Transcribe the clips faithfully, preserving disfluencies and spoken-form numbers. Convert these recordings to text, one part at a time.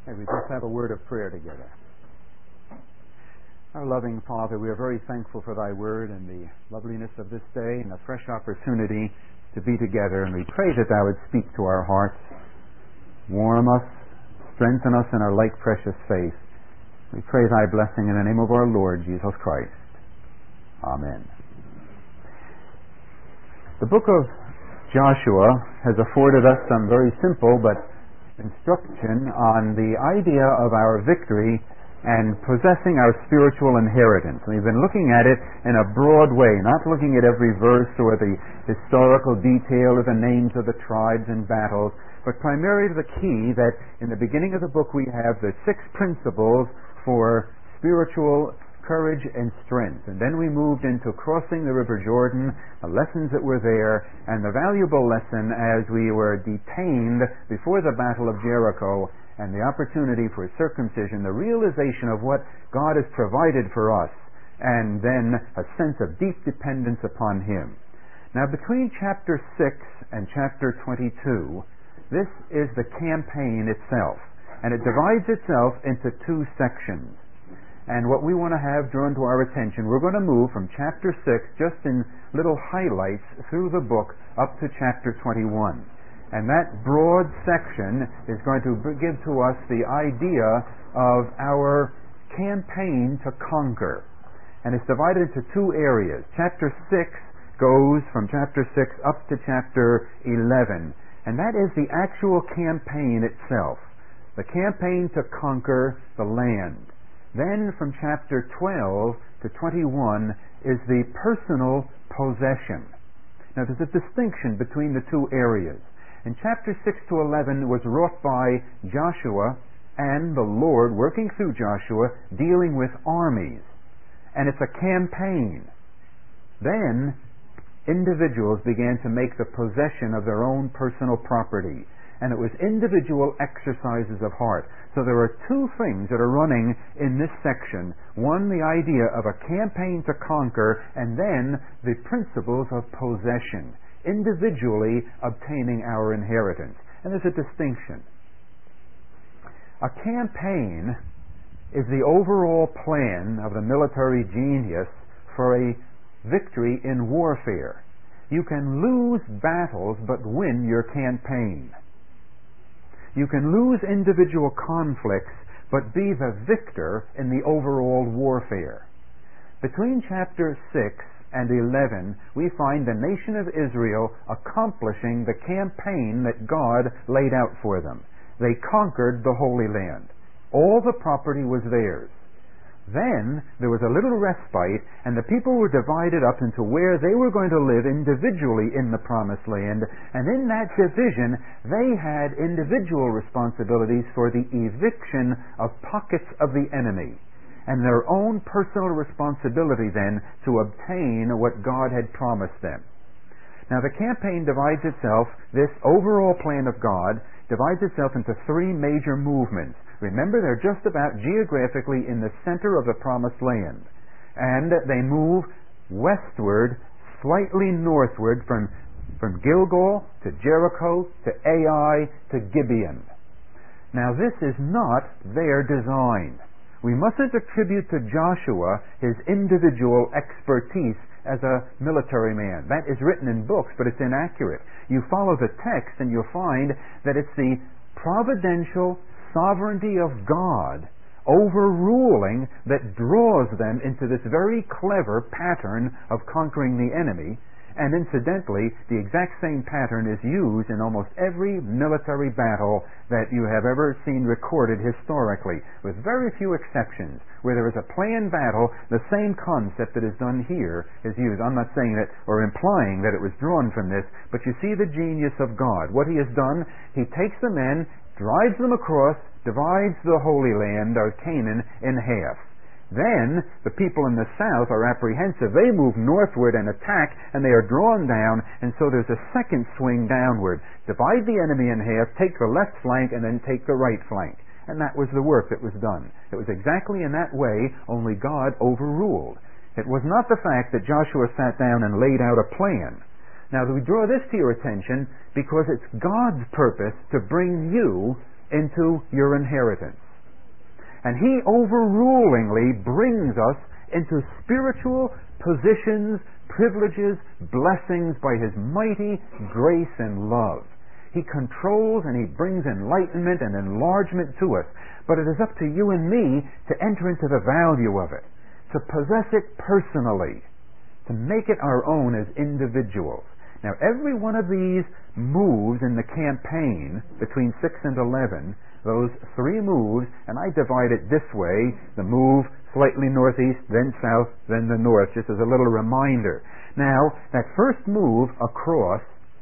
Hey, we just have a word of prayer together. Our loving Father, we are very thankful for Thy word and the loveliness of this day and the fresh opportunity to be together. And we pray that Thou would speak to our hearts, warm us, strengthen us in our like precious faith. We pray Thy blessing in the name of our Lord Jesus Christ. Amen. The book of Joshua has afforded us some very simple but instruction on the idea of our victory and possessing our spiritual inheritance. We've been looking at it in a broad way, not looking at every verse or the historical detail or the names of the tribes and battles, but primarily the key that in the beginning of the book we have the six principles for spiritual courage and strength. And then we moved into crossing the River Jordan, the lessons that were there, and the valuable lesson as we were detained before the Battle of Jericho, and the opportunity for circumcision, the realization of what God has provided for us, and then a sense of deep dependence upon Him. Now, between chapter six and chapter twenty-two, this is the campaign itself, and it divides itself into two sections. And what we want to have drawn to our attention, we're going to move from chapter six, just in little highlights through the book, up to chapter twenty-one. And that broad section is going to give to us the idea of our campaign to conquer. And it's divided into two areas. Chapter six goes from chapter six up to chapter eleven. And that is the actual campaign itself. The campaign to conquer the land. Then from chapter twelve to twenty-one is the personal possession. Now there's a distinction between the two areas. In chapter six to eleven was wrought by Joshua and the Lord working through Joshua dealing with armies. And it's a campaign. Then individuals began to make the possession of their own personal property. And it was individual exercises of heart. So there are two things that are running in this section. One, the idea of a campaign to conquer, and then the principles of possession, individually obtaining our inheritance. And there's a distinction. A campaign is the overall plan of the military genius for a victory in warfare. You can lose battles but win your campaign. You can lose individual conflicts, but be the victor in the overall warfare. Between chapter six and eleven, we find the nation of Israel accomplishing the campaign that God laid out for them. They conquered the Holy Land. All the property was theirs. Then there was a little respite, and the people were divided up into where they were going to live individually in the Promised Land, and in that division they had individual responsibilities for the eviction of pockets of the enemy, and their own personal responsibility then to obtain what God had promised them. Now the campaign divides itself, this overall plan of God divides itself into three major movements. Remember, they're just about geographically in the center of the Promised Land. And they move westward, slightly northward from, from Gilgal to Jericho to Ai to Gibeon. Now this is not their design. We mustn't attribute to Joshua his individual expertise as a military man. That is written in books, but it's inaccurate. You follow the text and you'll find that it's the providential sovereignty of God overruling that draws them into this very clever pattern of conquering the enemy. And incidentally, the exact same pattern is used in almost every military battle that you have ever seen recorded historically, with very few exceptions. Where there is a planned battle, the same concept that is done here is used. I'm not saying that or implying that it was drawn from this, but you see the genius of God. What He has done, He takes the men, drives them across, divides the Holy Land of Canaan in half. Then the people in the south are apprehensive. They move northward and attack, and they are drawn down, and so there's a second swing downward. Divide the enemy in half, take the left flank, and then take the right flank. And that was the work that was done. It was exactly in that way, only God overruled. It was not the fact that Joshua sat down and laid out a plan. Now, we draw this to your attention because it's God's purpose to bring you into your inheritance. And He overrulingly brings us into spiritual positions, privileges, blessings by His mighty grace and love. He controls and He brings enlightenment and enlargement to us. But it is up to you and me to enter into the value of it, to possess it personally, to make it our own as individuals. Now, every one of these moves in the campaign between six and eleven, those three moves, and I divide it this way, the move slightly northeast, then south, then the north, just as a little reminder. Now, that first move across,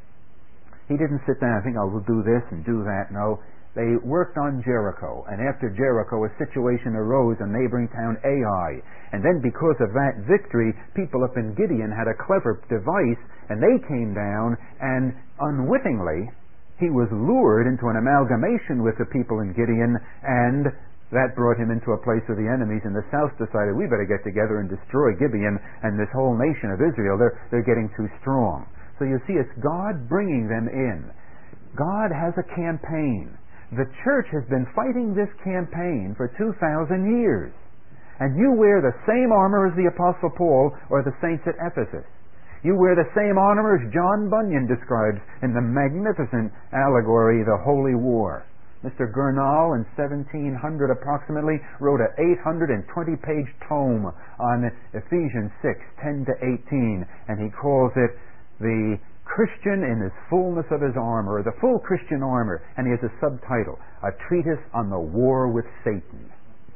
he didn't sit down and think, oh, we'll do this and do that. No, they worked on Jericho, and after Jericho, a situation arose in neighboring town Ai. And then because of that victory, people up in Gideon had a clever device, and they came down, and unwittingly, he was lured into an amalgamation with the people in Gideon, and that brought him into a place where the enemies in the south decided, we better get together and destroy Gibeon and this whole nation of Israel. They're, they're getting too strong. So you see, it's God bringing them in. God has a campaign. The church has been fighting this campaign for two thousand years. And you wear the same armor as the Apostle Paul or the saints at Ephesus. You wear the same armor as John Bunyan describes in the magnificent allegory, The Holy War. Mister Gurnall in seventeen hundred approximately wrote an eight hundred twenty page tome on Ephesians six, ten to eighteen, and he calls it The Christian in His Fullness of His Armor, or the Full Christian Armor, and he has a subtitle, A Treatise on the War with Satan.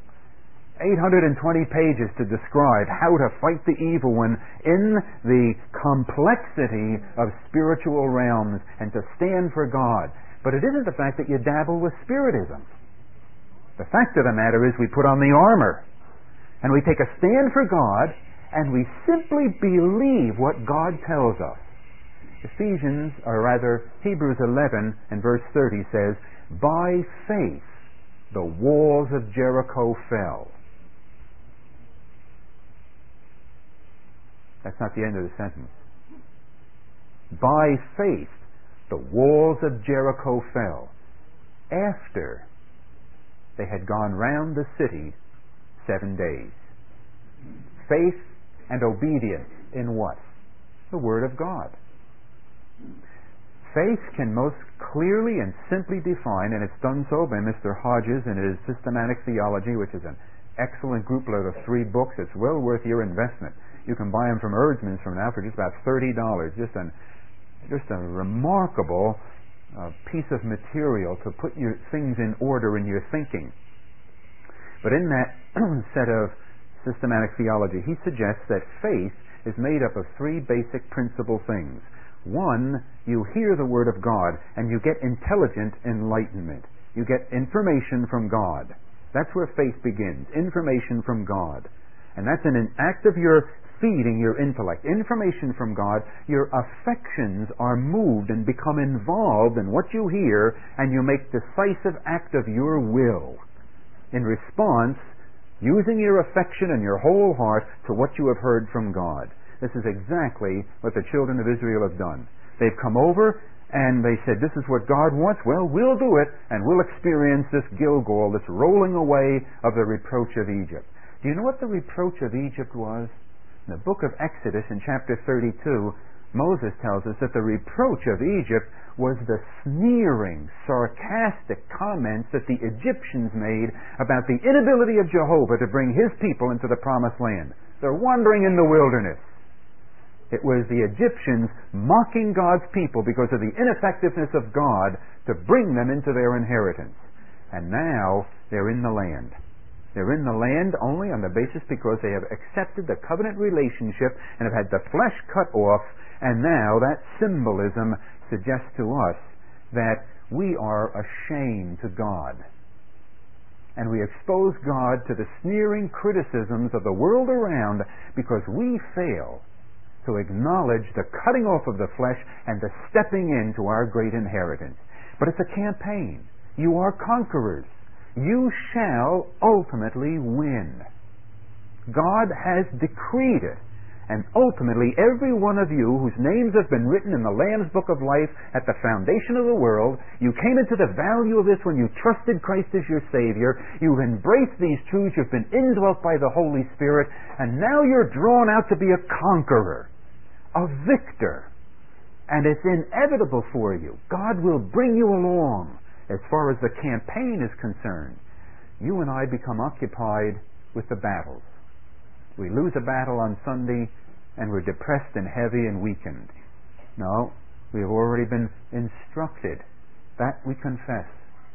eight hundred twenty pages to describe how to fight the evil one in the complexity of spiritual realms and to stand for God. But it isn't the fact that you dabble with Spiritism. The fact of the matter is we put on the armor and we take a stand for God and we simply believe what God tells us. Ephesians, or rather Hebrews eleven and verse thirty says, by faith the walls of Jericho fell. That's not the end of the sentence. By faith the walls of Jericho fell after they had gone round the city seven days. Faith and obedience in what? The Word of God. Faith can most clearly and simply define, and it's done so by Mister Hodges in his Systematic Theology, which is an excellent grouplet of three books. It's well worth your investment. You can buy them from Erzman's from now for just about thirty dollars. Just an Just a remarkable uh, piece of material to put your things in order in your thinking. But in that set of systematic theology, he suggests that faith is made up of three basic principal things. One, you hear the Word of God and you get intelligent enlightenment. You get information from God. That's where faith begins, information from God. And that's an act of your feeding your intellect. Information from God, your affections are moved and become involved in what you hear, and you make decisive act of your will in response, using your affection and your whole heart to what you have heard from God. This is exactly what the children of Israel have done. They've come over and they said, this is what God wants. Well, we'll do it, and we'll experience this Gilgal, this rolling away of the reproach of Egypt. Do you know what the reproach of Egypt was? In the book of Exodus in chapter thirty-two, Moses tells us that the reproach of Egypt was the sneering, sarcastic comments that the Egyptians made about the inability of Jehovah to bring His people into the promised land. They're wandering in the wilderness. It was the Egyptians mocking God's people because of the ineffectiveness of God to bring them into their inheritance. And now they're in the land. They're in the land only on the basis because they have accepted the covenant relationship and have had the flesh cut off, and now that symbolism suggests to us that we are ashamed to God. And we expose God to the sneering criticisms of the world around because we fail to acknowledge the cutting off of the flesh and the stepping into our great inheritance. But it's a campaign. You are conquerors. You shall ultimately win. God has decreed it. And ultimately, every one of you whose names have been written in the Lamb's Book of Life at the foundation of the world, you came into the value of this when you trusted Christ as your Savior. You've embraced these truths. You've been indwelt by the Holy Spirit. And now you're drawn out to be a conqueror, a victor. And it's inevitable for you. God will bring you along as far as the campaign is concerned. You and I become occupied with the battles. We lose a battle on Sunday and we're depressed and heavy and weakened. No, we have already been instructed. That we confess,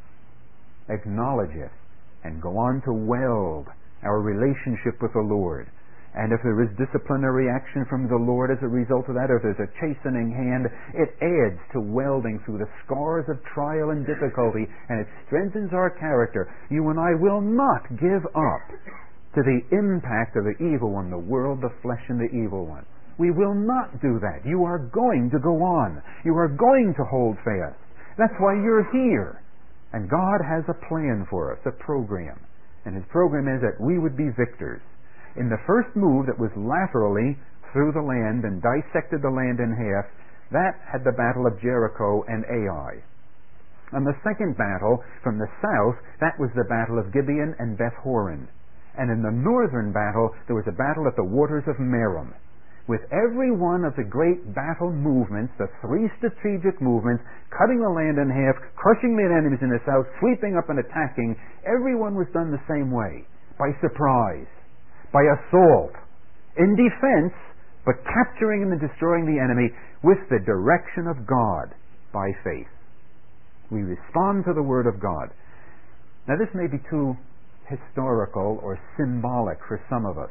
acknowledge it, and go on to weld our relationship with the Lord. And if there is disciplinary action from the Lord as a result of that, or if there's a chastening hand, it adds to welding through the scars of trial and difficulty, and it strengthens our character. You and I will not give up to the impact of the evil one, the world, the flesh, and the evil one. We will not do that. You are going to go on. You are going to hold fast. That's why you're here. And God has a plan for us, a program. And His program is that we would be victors. In the first move that was laterally through the land and dissected the land in half, that had the battle of Jericho and Ai. And the second battle from the south, that was the battle of Gibeon and Beth-horon. And in the northern battle, there was a battle at the waters of Merom. With every one of the great battle movements, the three strategic movements, cutting the land in half, crushing the enemies in the south, sweeping up and attacking, everyone was done the same way, by surprise, by assault, in defense, but capturing and destroying the enemy with the direction of God, by faith. We respond to the Word of God. Now this may be too historical or symbolic for some of us,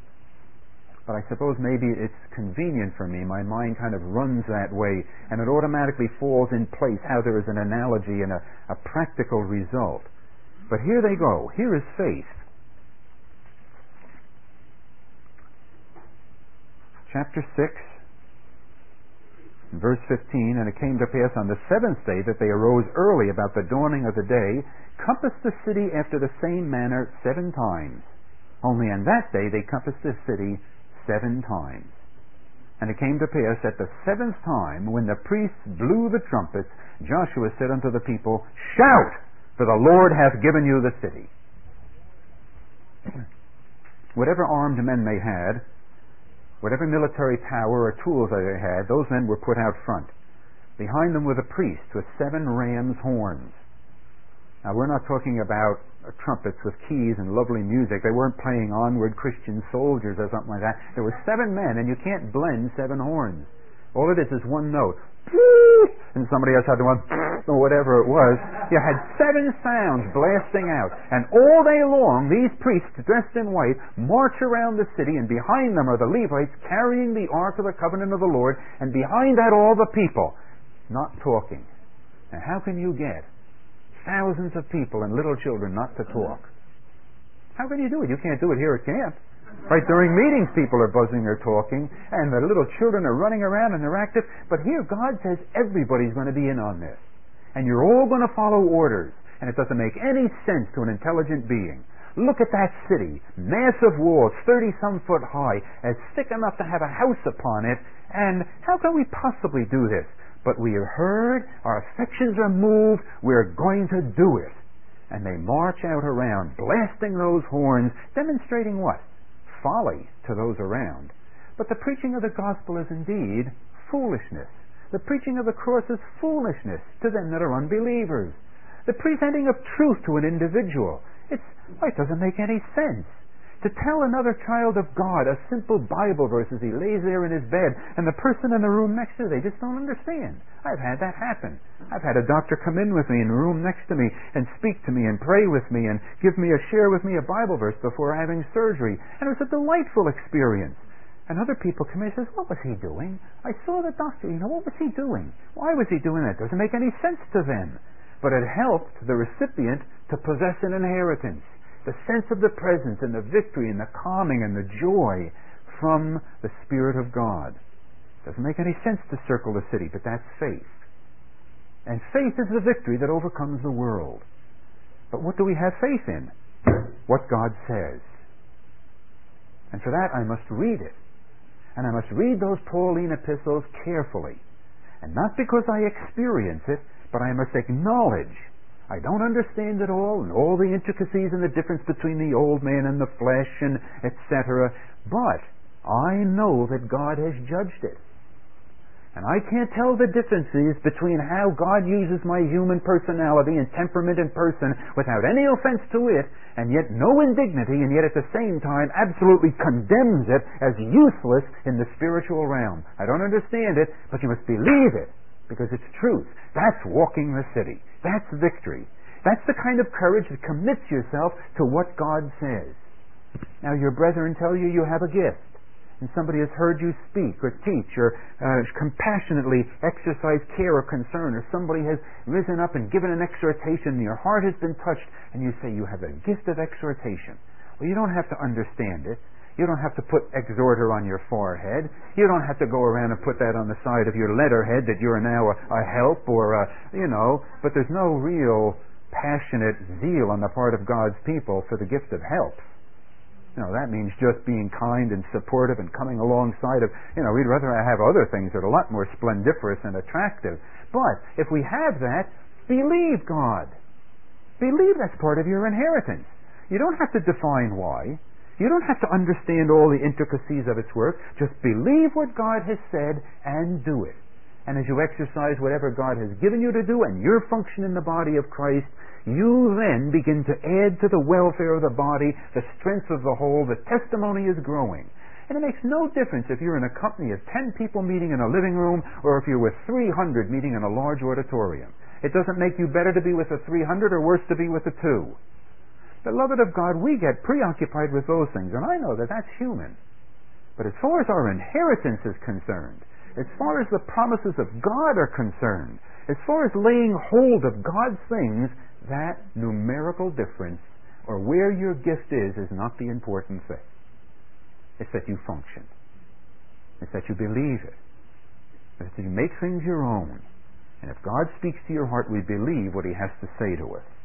but I suppose maybe it's convenient for me. My mind kind of runs that way, and it automatically falls in place how there is an analogy and a, a practical result. But here they go. Here is faith. Chapter six, verse fifteen, and it came to pass on the seventh day that they arose early about the dawning of the day, compassed the city after the same manner seven times. Only on that day they compassed the city seven times. And it came to pass at the seventh time, when the priests blew the trumpets, Joshua said unto the people, Shout, for the Lord hath given you the city. Whatever armed men they had, whatever military power or tools that they had, those men were put out front. Behind them were the priests with seven ram's horns. Now, we're not talking about trumpets with keys and lovely music. They weren't playing Onward Christian Soldiers or something like that. There were seven men, and you can't blend seven horns. All it is is one note. And somebody else had the one, or whatever it was. You had seven sounds blasting out. And all day long, these priests, dressed in white, march around the city, and behind them are the Levites carrying the Ark of the Covenant of the Lord, and behind that all the people, not talking. Now, how can you get thousands of people and little children not to talk? How can you do it? You can't do it here at camp. Right, during meetings people are buzzing or talking, and the little children are running around and they're active. But here God says everybody's going to be in on this. And you're all going to follow orders. And it doesn't make any sense to an intelligent being. Look at that city. Massive walls, thirty-some foot high, as thick enough to have a house upon it. And how can we possibly do this? But we are heard, our affections are moved, we're going to do it. And they march out around, blasting those horns, demonstrating what? Folly to those around. But the preaching of the gospel is indeed foolishness. The preaching of the cross is foolishness to them that are unbelievers. The presenting of truth to an individual, it's, it doesn't make any sense. To tell another child of God a simple Bible verse as he lays there in his bed, and the person in the room next to him, they just don't understand. I've had that happen. I've had a doctor come in with me in the room next to me and speak to me and pray with me and give me a share with me a Bible verse before having surgery. And it was a delightful experience. And other people come in and say, what was he doing? I saw the doctor, you know, what was he doing? Why was he doing that? It doesn't make any sense to them. But it helped the recipient to possess an inheritance. The sense of the presence and the victory and the calming and the joy from the Spirit of God. Doesn't make any sense to circle the city, but that's faith. And faith is the victory that overcomes the world. But what do we have faith in? What God says. And for that I must read it. And I must read those Pauline epistles carefully. And not because I experience it, but I must acknowledge I don't understand it all, and all the intricacies and the difference between the old man and the flesh, and et cetera. But I know that God has judged it. And I can't tell the differences between how God uses my human personality and temperament and person without any offense to it, and yet no indignity, and yet at the same time absolutely condemns it as useless in the spiritual realm. I don't understand it, but you must believe it, because it's truth. That's walking the city. That's victory. That's the kind of courage that commits yourself to what God says. Now your brethren tell you you have a gift, and somebody has heard you speak or teach or uh, compassionately exercise care or concern, or somebody has risen up and given an exhortation and your heart has been touched, and you say you have a gift of exhortation. Well, you don't have to understand it. You don't have to put exhorter on your forehead. You don't have to go around and put that on the side of your letterhead that you're now a, a help or a, you know, but there's no real passionate zeal on the part of God's people for the gift of help. You know, that means just being kind and supportive and coming alongside of, you know, we'd rather have other things that are a lot more splendiferous and attractive. But if we have that, believe God. Believe that's part of your inheritance. You don't have to define why. You don't have to understand all the intricacies of its work. Just believe what God has said and do it. And as you exercise whatever God has given you to do and your function in the body of Christ, you then begin to add to the welfare of the body, the strength of the whole. The testimony is growing. And it makes no difference if you're in a company of ten people meeting in a living room or if you're with three hundred meeting in a large auditorium. It doesn't make you better to be with the three hundred or worse to be with the two. Beloved of God, we get preoccupied with those things, and I know that that's human. But as far as our inheritance is concerned, as far as the promises of God are concerned, as far as laying hold of God's things, that numerical difference, or where your gift is, is not the important thing. It's that you function. It's that you believe it. It's that you make things your own. And if God speaks to your heart, we believe what He has to say to us.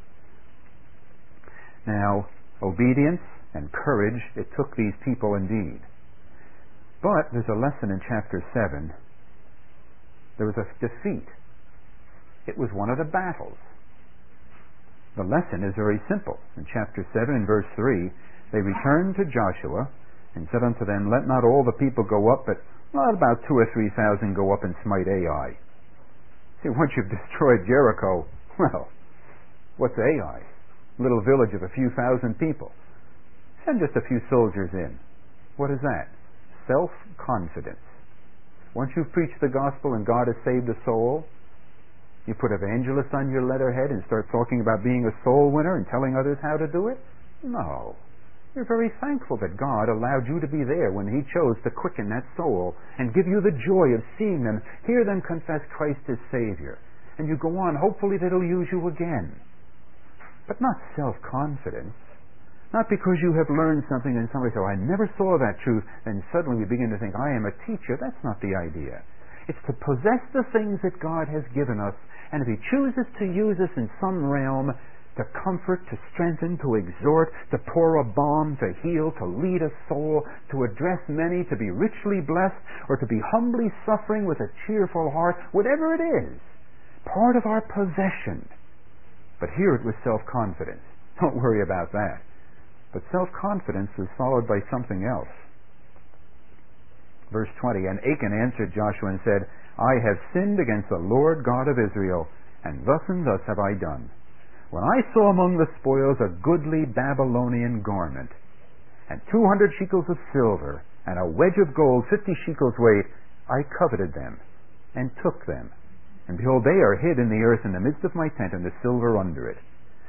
Now, obedience and courage, it took these people indeed. But there's a lesson in chapter seven. There was a defeat. It was one of the battles. The lesson is very simple. In chapter seven, in verse three, they returned to Joshua and said unto them, let not all the people go up, but not about two or three thousand go up and smite Ai. See, once you've destroyed Jericho, well, what's Ai? Little village of a few thousand people. Send just a few soldiers in. What is that? Self-confidence. Once you've preached the gospel and God has saved a soul, you put evangelist on your letterhead and start talking about being a soul winner and telling others how to do it? No. You're very thankful that God allowed you to be there when He chose to quicken that soul and give you the joy of seeing them, hear them confess Christ as Savior. And you go on, hopefully that He'll use you again. But not self-confidence. Not because you have learned something and somebody says, oh, I never saw that truth, and suddenly we begin to think, I am a teacher. That's not the idea. It's to possess the things that God has given us, and if He chooses to use us in some realm, to comfort, to strengthen, to exhort, to pour a balm, to heal, to lead a soul, to address many, to be richly blessed, or to be humbly suffering with a cheerful heart, whatever it is, part of our possession. But here it was self-confidence. Don't worry about that. But self-confidence is followed by something else. Verse twenty, and Achan answered Joshua and said, I have sinned against the Lord God of Israel, and thus and thus have I done. When I saw among the spoils a goodly Babylonian garment, and two hundred shekels of silver, and a wedge of gold fifty shekels weight, I coveted them, and took them. And behold, they are hid in the earth in the midst of my tent, and the silver under it.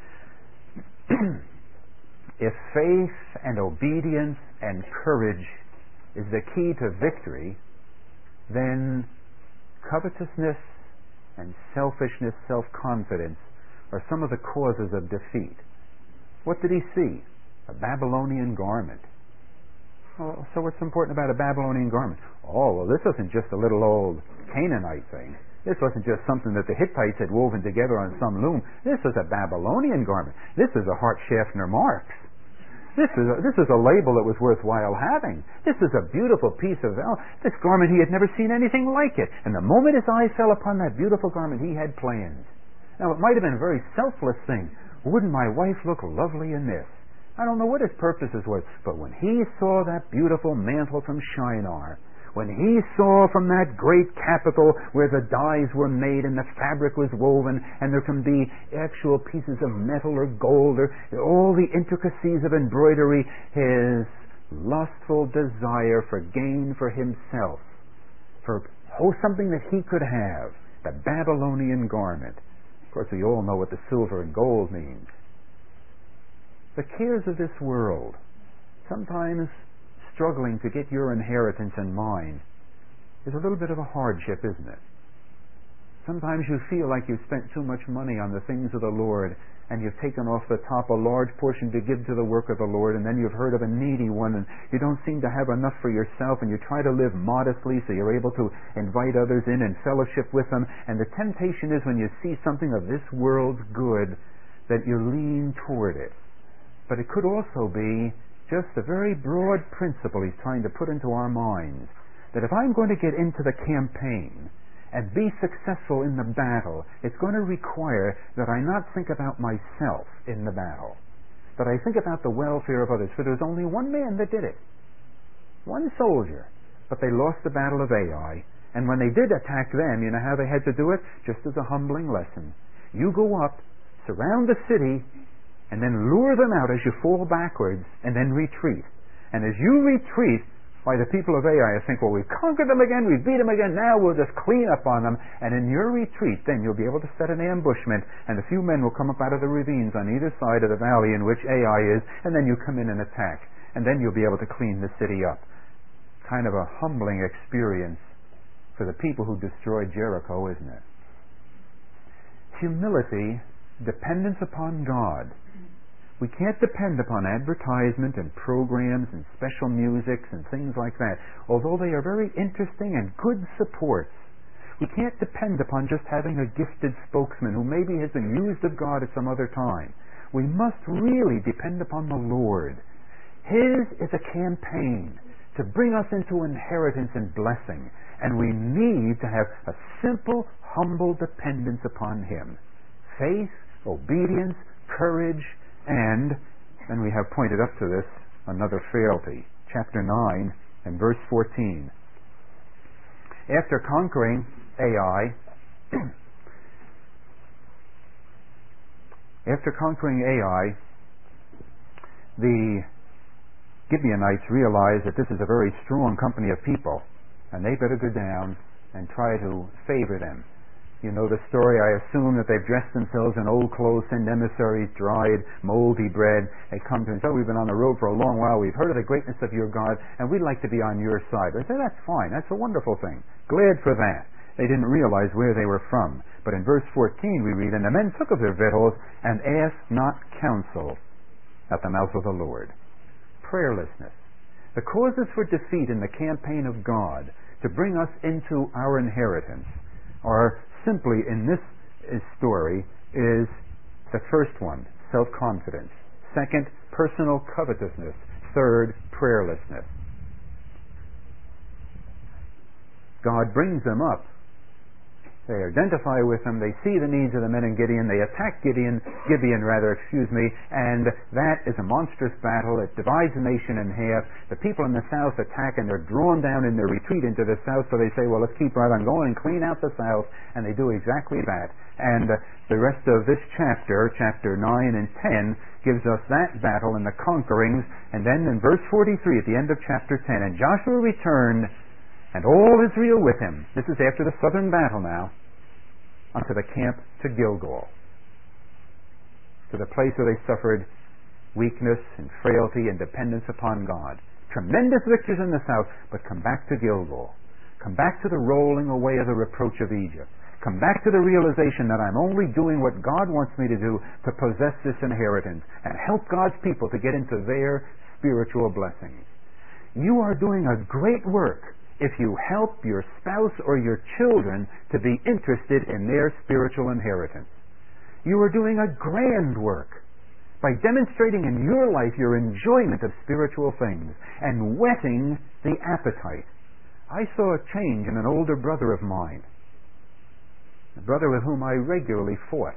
If faith and obedience and courage is the key to victory, then covetousness and selfishness, self-confidence are some of the causes of defeat. What did he see? A Babylonian garment. Oh, so what's important about a Babylonian garment? Oh, well, this isn't just a little old Canaanite thing. This wasn't just something that the Hittites had woven together on some loom. This was a Babylonian garment. This is a Hart Schaffner Marx. This is a, this is a label that was worthwhile having. This is a beautiful piece of oh, this garment. He had never seen anything like it. And the moment his eyes fell upon that beautiful garment, he had plans. Now, it might have been a very selfless thing. Wouldn't my wife look lovely in this? I don't know what his purposes were, but when he saw that beautiful mantle from Shinar, when he saw from that great capital where the dyes were made and the fabric was woven and there can be actual pieces of metal or gold or all the intricacies of embroidery, his lustful desire for gain for himself, for oh, something that he could have, the Babylonian garment. Of course, we all know what the silver and gold means. The cares of this world, sometimes struggling to get your inheritance in mind, is a little bit of a hardship, isn't it? Sometimes you feel like you've spent too much money on the things of the Lord, and you've taken off the top a large portion to give to the work of the Lord, and then you've heard of a needy one, and you don't seem to have enough for yourself, and you try to live modestly so you're able to invite others in and fellowship with them, and the temptation is when you see something of this world's good that you lean toward it. But it could also be just a very broad principle he's trying to put into our minds, that if I'm going to get into the campaign and be successful in the battle, it's going to require that I not think about myself in the battle, but I think about the welfare of others. For there's only one man that did it, one soldier, but they lost the battle of Ai, and when they did attack them, you know how they had to do it? Just as a humbling lesson. You go up, surround the city, and then lure them out as you fall backwards, and then retreat. And as you retreat, why, the people of Ai think, well, we've conquered them again, we've beat them again, now we'll just clean up on them. And in your retreat, then you'll be able to set an ambushment, and a few men will come up out of the ravines on either side of the valley in which Ai is, and then you come in and attack. And then you'll be able to clean the city up. Kind of a humbling experience for the people who destroyed Jericho, isn't it? Humility, dependence upon God. We can't depend upon advertisement and programs and special musics and things like that, although they are very interesting and good supports. We can't depend upon just having a gifted spokesman who maybe has been used of God at some other time. We must really depend upon the Lord. His is a campaign to bring us into inheritance and blessing, and we need to have a simple, humble dependence upon Him. Faith, obedience, courage, and then we have pointed up to this another frailty. Chapter nine and verse fourteen. After conquering Ai, after conquering Ai, the Gibeonites realized that this is a very strong company of people, and they better go down and try to favor them. You know the story. I assume that they've dressed themselves in old clothes, send emissaries, dried, moldy bread. They come to them and say, oh, we've been on the road for a long while. We've heard of the greatness of your God, and we'd like to be on your side. They say, that's fine. That's a wonderful thing. Glad for that. They didn't realize where they were from. But in verse fourteen we read, and the men took of their victuals and asked not counsel at the mouth of the Lord. Prayerlessness. The causes for defeat in the campaign of God to bring us into our inheritance are simply in this story is the first one, self-confidence. Second, personal covetousness. Third, prayerlessness. God brings them up. They identify with them. They see the needs of the men in Gideon. They attack Gideon, Gibeon rather, excuse me, and that is a monstrous battle. It divides the nation in half. The people in the south attack, and they're drawn down in their retreat into the south, so they say, well, let's keep right on going and clean out the south, and they do exactly that. And uh, the rest of this chapter, chapter nine and ten, gives us that battle and the conquerings, and then in verse forty-three at the end of chapter ten, and Joshua returned, and all Israel with him. This is after the southern battle now, unto the camp to Gilgal, to the place where they suffered weakness and frailty and dependence upon God. Tremendous victories in the south, but come back to Gilgal. Come back to the rolling away of the reproach of Egypt. Come back to the realization that I'm only doing what God wants me to do to possess this inheritance and help God's people to get into their spiritual blessings. You are doing a great work if you help your spouse or your children to be interested in their spiritual inheritance. You are doing a grand work by demonstrating in your life your enjoyment of spiritual things and whetting the appetite. I saw a change in an older brother of mine, a brother with whom I regularly fought,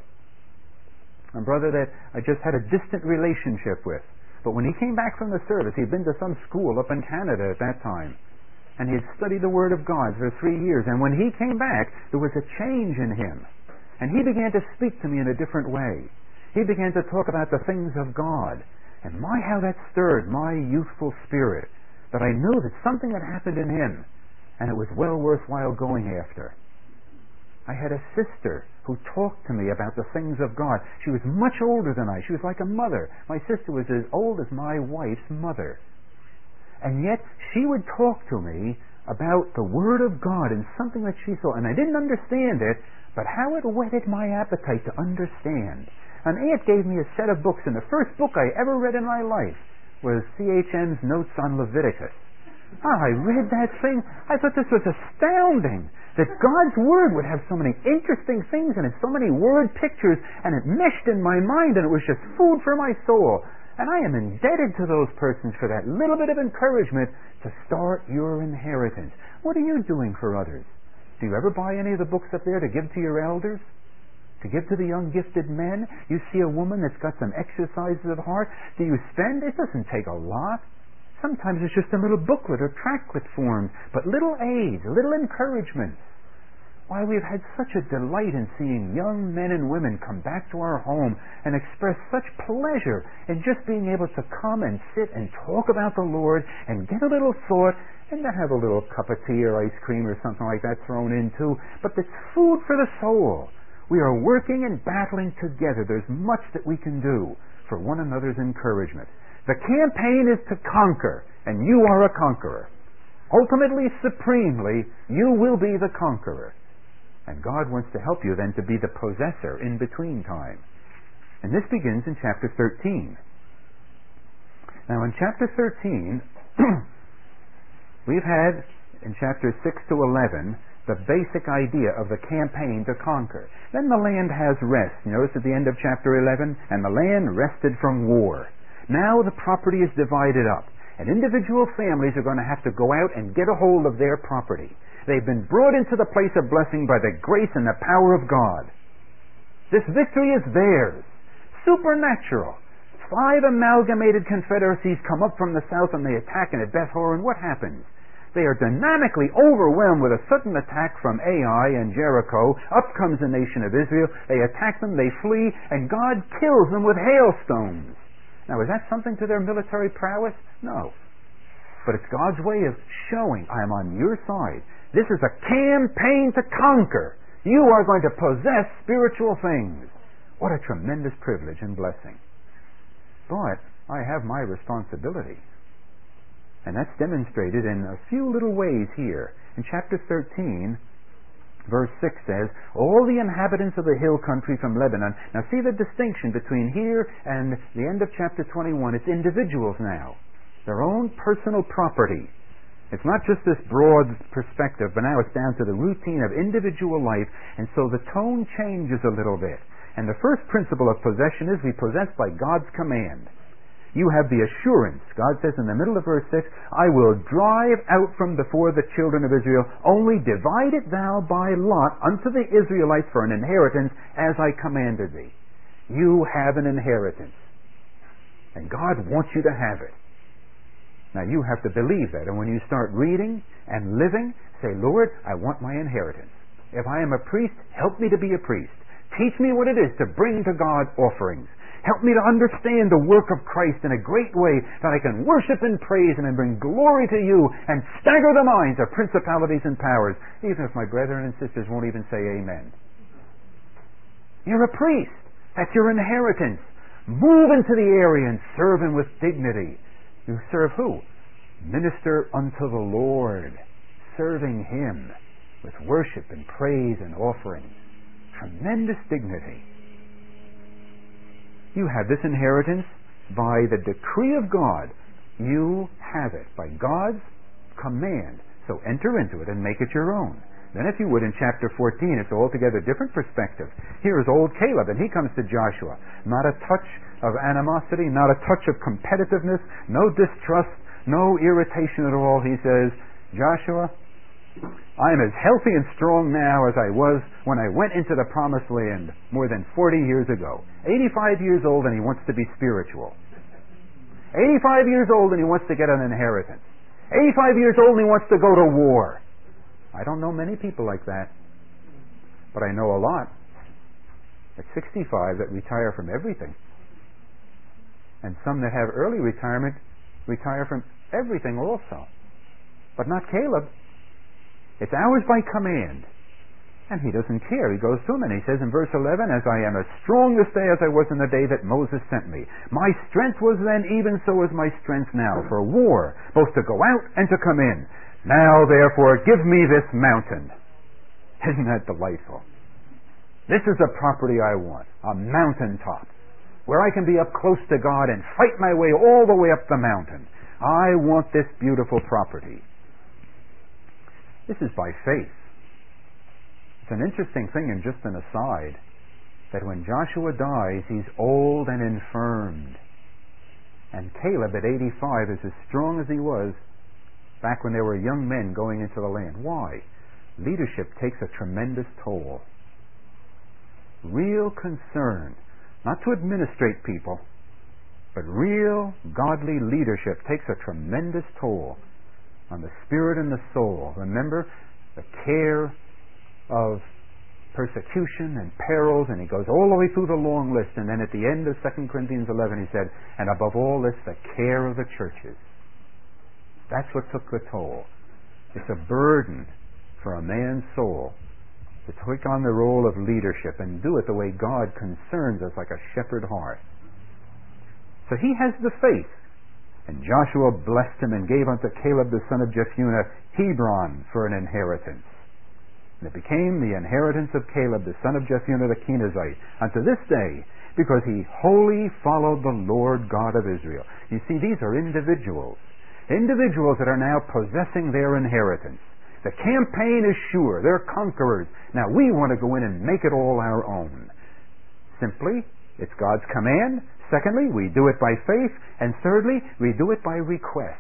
a brother that I just had a distant relationship with. But when he came back from the service, he'd been to some school up in Canada at that time, and he had studied the Word of God for three years, and when he came back, there was a change in him, and he began to speak to me in a different way. He began to talk about the things of God, and my, how that stirred my youthful spirit, that I knew that something had happened in him, and it was well worthwhile going after. I had a sister who talked to me about the things of God. She was much older than I. She was like a mother. My sister was as old as my wife's mother. And yet she would talk to me about the Word of God and something that she saw. And I didn't understand it, but how it whetted my appetite to understand. And Aunt gave me a set of books, and the first book I ever read in my life was C H M's Notes on Leviticus. Ah, I read that thing. I thought this was astounding, that God's Word would have so many interesting things in it, so many word pictures, and it meshed in my mind, and it was just food for my soul. And I am indebted to those persons for that little bit of encouragement to start your inheritance. What are you doing for others? Do you ever buy any of the books up there to give to your elders? To give to the young gifted men? You see a woman that's got some exercises of heart? Do you spend? It doesn't take a lot. Sometimes it's just a little booklet or tracklet form, but little aids, little encouragement. Why, we've had such a delight in seeing young men and women come back to our home and express such pleasure in just being able to come and sit and talk about the Lord and get a little thought and to have a little cup of tea or ice cream or something like that thrown in too. But it's food for the soul. We are working and battling together. There's much that we can do for one another's encouragement. The campaign is to conquer, and you are a conqueror. Ultimately, supremely, you will be the conqueror. And God wants to help you then to be the possessor in between time. And this begins in chapter thirteen. Now in chapter thirteen, we've had in chapters six to eleven the basic idea of the campaign to conquer. Then the land has rest. Notice at the end of chapter eleven, and the land rested from war. Now the property is divided up, and individual families are going to have to go out and get a hold of their property. They've been brought into the place of blessing by the grace and the power of God. This victory is theirs. Supernatural. Five amalgamated confederacies come up from the south and they attack, and at Beth Horon, what happens? They are dynamically overwhelmed with a sudden attack from Ai and Jericho. Up comes the nation of Israel. They attack them, they flee, and God kills them with hailstones. Now, is that something to their military prowess? No. But it's God's way of showing, I am on your side. This is a campaign to conquer. You are going to possess spiritual things. What a tremendous privilege and blessing. But I have my responsibility. And that's demonstrated in a few little ways here. In chapter thirteen, verse six says, all the inhabitants of the hill country from Lebanon. Now see the distinction between here and the end of chapter twenty-one. It's individuals now. Their own personal property. It's not just this broad perspective, but now it's down to the routine of individual life, and so the tone changes a little bit. And the first principle of possession is we possess by God's command. You have the assurance. God says in the middle of verse six, I will drive out from before the children of Israel, only divide it thou by lot unto the Israelites for an inheritance, as I commanded thee. You have an inheritance. And God wants you to have it. Now you have to believe that, and when you start reading and living, say, Lord, I want my inheritance. If I am a priest, help me to be a priest. Teach me what it is to bring to God offerings. Help me to understand the work of Christ in a great way, that I can worship and praise Him and bring glory to you and stagger the minds of principalities and powers, even if my brethren and sisters won't even say amen. You're a priest. That's your inheritance. Move into the area and serve Him with dignity. You serve who? Minister unto the Lord, serving Him with worship and praise and offerings. Tremendous dignity. You have this inheritance by the decree of God. You have it by God's command. So enter into it and make it your own. Then if you would, in chapter fourteen, it's altogether different perspective. Here is old Caleb, and he comes to Joshua. Not a touch of animosity, not a touch of competitiveness, no distrust, no irritation at all. He says, Joshua, I am as healthy and strong now as I was when I went into the promised land more than forty years ago. eighty-five years old, and he wants to be spiritual. eighty-five years old, and he wants to get an inheritance. eighty-five years old, and he wants to go to war. I don't know many people like that, but I know a lot at sixty-five that retire from everything. And some that have early retirement retire from everything also. But not Caleb. It's ours by command. And he doesn't care. He goes through them, and he says in verse eleven, as I am as strong this day as I was in the day that Moses sent me. My strength was then, even so is my strength now, for war, both to go out and to come in. Now, therefore, give me this mountain. Isn't that delightful? This is the property I want, a mountaintop, where I can be up close to God and fight my way all the way up the mountain. I want this beautiful property. This is by faith. It's an interesting thing, and just an aside, that when Joshua dies, he's old and infirmed. And Caleb at eighty-five is as strong as he was back when there were young men going into the land. Why? Leadership takes a tremendous toll. Real concern, not to administrate people, but real godly leadership takes a tremendous toll on the spirit and the soul. Remember, the care of persecution and perils, and he goes all the way through the long list, and then at the end of Second Corinthians eleven he said, and above all this, the care of the churches. That's what took the toll. It's a burden for a man's soul to take on the role of leadership and do it the way God concerns us, like a shepherd heart. So he has the faith. And Joshua blessed him and gave unto Caleb the son of Jephunneh Hebron for an inheritance. And it became the inheritance of Caleb the son of Jephunneh the Kenizzite unto this day, because he wholly followed the Lord God of Israel. You see, these are individuals. Individuals that are now possessing their inheritance. The campaign is sure. They're conquerors. Now we want to go in and make it all our own. Simply, it's God's command. Secondly, we do it by faith. And thirdly, we do it by request.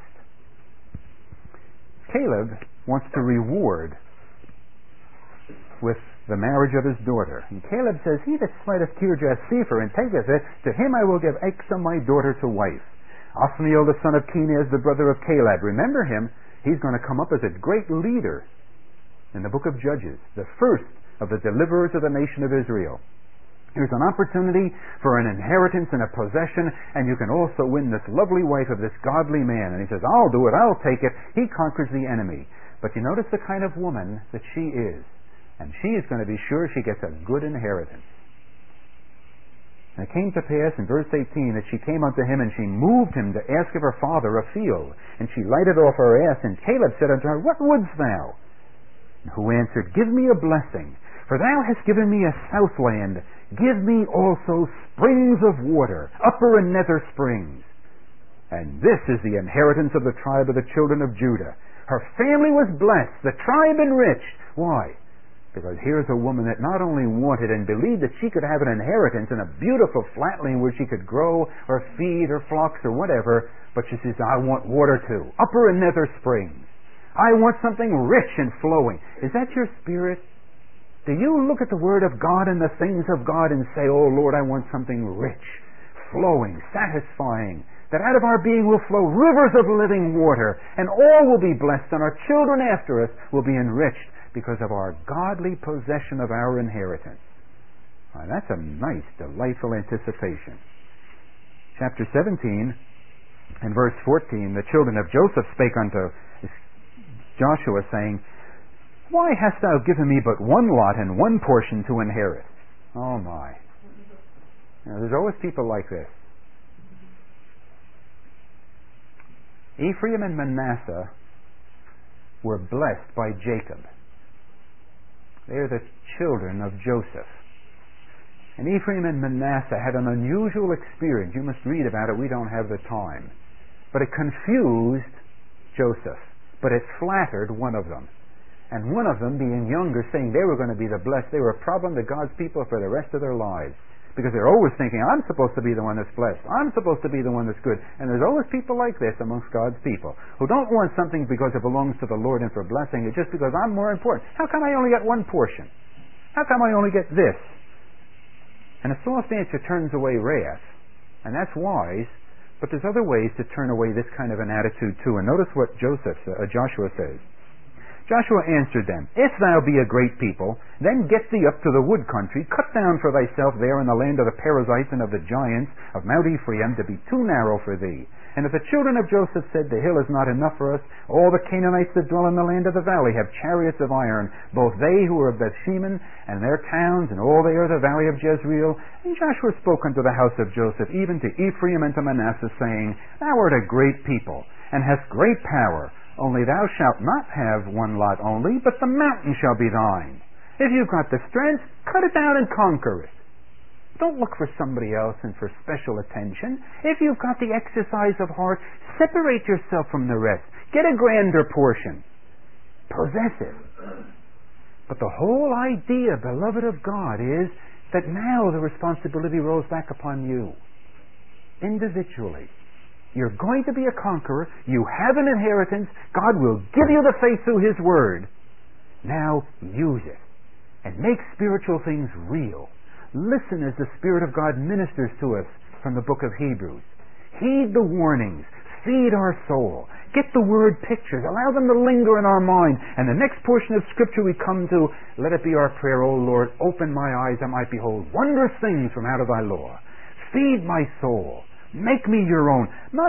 Caleb wants to reward with the marriage of his daughter. And Caleb says, he that smiteth Kirjath Sepher and taketh it, to him I will give Achsah my daughter to wife. Othniel the son of Kenaz, the brother of Caleb. Remember him. He's going to come up as a great leader in the book of Judges, the first of the deliverers of the nation of Israel. Here's an opportunity for an inheritance and a possession, and you can also win this lovely wife of this godly man. And he says, I'll do it, I'll take it. He conquers the enemy. But you notice the kind of woman that she is. And she is going to be sure she gets a good inheritance. And it came to pass in verse eighteen that she came unto him, and she moved him to ask of her father a field. And she lighted off her ass, and Caleb said unto her, What wouldst thou? And who answered, Give me a blessing, for thou hast given me a south land. Give me also springs of water, upper and nether springs. And this is the inheritance of the tribe of the children of Judah. Her family was blessed, the tribe enriched. Why? Because here's a woman that not only wanted and believed that she could have an inheritance in a beautiful flatland where she could grow or feed her flocks or whatever, but she says, I want water too, upper and nether springs. I want something rich and flowing. Is that your spirit? Do you look at the Word of God and the things of God and say, oh Lord, I want something rich, flowing, satisfying, that out of our being will flow rivers of living water, and all will be blessed, and our children after us will be enriched because of our godly possession of our inheritance. Now, that's a nice, delightful anticipation. Chapter seventeen and verse fourteen, the children of Joseph spake unto Joshua, saying, Why hast thou given me but one lot and one portion to inherit? Oh my. Now, there's always people like this. Ephraim and Manasseh were blessed by Jacob. They're the children of Joseph. And Ephraim and Manasseh had an unusual experience. You must read about it. We don't have the time. But it confused Joseph. But it flattered one of them. And one of them, being younger, saying they were going to be the blessed. They were a problem to God's people for the rest of their lives. Because they're always thinking, I'm supposed to be the one that's blessed. I'm supposed to be the one that's good. And there's always people like this amongst God's people who don't want something because it belongs to the Lord and for blessing it, just because I'm more important. How come I only get one portion? How come I only get this? And a soft answer turns away wrath. And that's wise. But there's other ways to turn away this kind of an attitude too. And notice what Joseph, uh, Joshua says. Joshua answered them, If thou be a great people, then get thee up to the wood country, cut down for thyself there in the land of the Perizzites and of the giants of Mount Ephraim, to be too narrow for thee. And if the children of Joseph said, The hill is not enough for us, all the Canaanites that dwell in the land of the valley have chariots of iron, both they who are of Bethshemen and their towns, and all they are the valley of Jezreel. And Joshua spoke unto the house of Joseph, even to Ephraim and to Manasseh, saying, Thou art a great people, and hast great power. Only thou shalt not have one lot only, but the mountain shall be thine. If you've got the strength, cut it down and conquer it. Don't look for somebody else and for special attention. If you've got the exercise of heart, separate yourself from the rest. Get a grander portion. Possess it. But the whole idea, beloved of God, is that now the responsibility rolls back upon you. Individually. You're going to be a conqueror. You have an inheritance. God will give you the faith through His Word. Now use it. And make spiritual things real. Listen as the Spirit of God ministers to us from the book of Hebrews. Heed the warnings. Feed our soul. Get the Word pictures. Allow them to linger in our mind. And the next portion of Scripture we come to, let it be our prayer, O Lord, open my eyes that I might behold wondrous things from out of thy law. Feed my soul. Make me your own. Not